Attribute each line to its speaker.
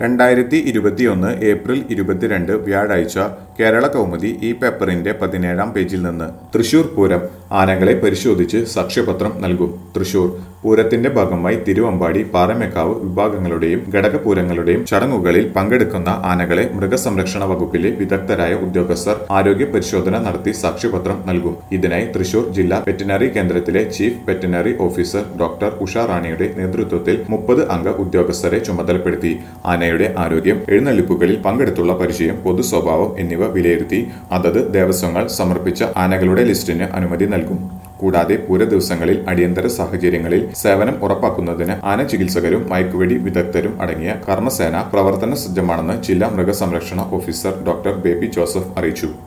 Speaker 1: 2021 April 22 വ്യാഴാഴ്ച കേരള കൗമുദി ഈ പേപ്പറിന്റെ 17-ാം പേജിൽ നിന്ന് തൃശൂർ പൂരം ആനകളെ പരിശോധിച്ച് സാക്ഷ്യപത്രം നൽകും. തൃശൂർ പൂരത്തിന്റെ ഭാഗമായി തിരുവമ്പാടി, പാറമേക്കാവ് വിഭാഗങ്ങളുടെയും ഘടകപൂരങ്ങളുടെയും ചടങ്ങുകളിൽ പങ്കെടുക്കുന്ന ആനകളെ മൃഗസംരക്ഷണ വകുപ്പിലെ വിദഗ്ധരായ ഉദ്യോഗസ്ഥർ ആരോഗ്യ പരിശോധന നടത്തി സാക്ഷ്യപത്രം നൽകും. ഇതിനായി തൃശൂർ ജില്ലാ വെറ്റിനറി കേന്ദ്രത്തിലെ chief veterinary officer doctor Usha റാണിയുടെ നേതൃത്വത്തിൽ 30 അംഗ ഉദ്യോഗസ്ഥരെ ചുമതലപ്പെടുത്തി. ആനയുടെ ആരോഗ്യം, എഴുന്നള്ളിപ്പുകളിൽ പങ്കെടുത്തുള്ള പരിചയം, പൊതു സ്വഭാവം എന്നിവ വിലയിരുത്തി അതത് ദേവസ്വങ്ങൾ സമർപ്പിച്ച ആനകളുടെ ലിസ്റ്റിന് അനുമതി നൽകും. കൂടാതെ പൂര ദിവസങ്ങളിൽ അടിയന്തര സാഹചര്യങ്ങളിൽ സേവനം ഉറപ്പാക്കുന്നതിന് ആന ചികിത്സകരും മയക്കുവെടി വിദഗ്ധരും അടങ്ങിയ കർമ്മസേന പ്രവർത്തന സജ്ജമാണെന്ന് ജില്ലാ മൃഗസംരക്ഷണ ഓഫീസർ ഡോക്ടർ ബേബി ജോസഫ് അറിയിച്ചു.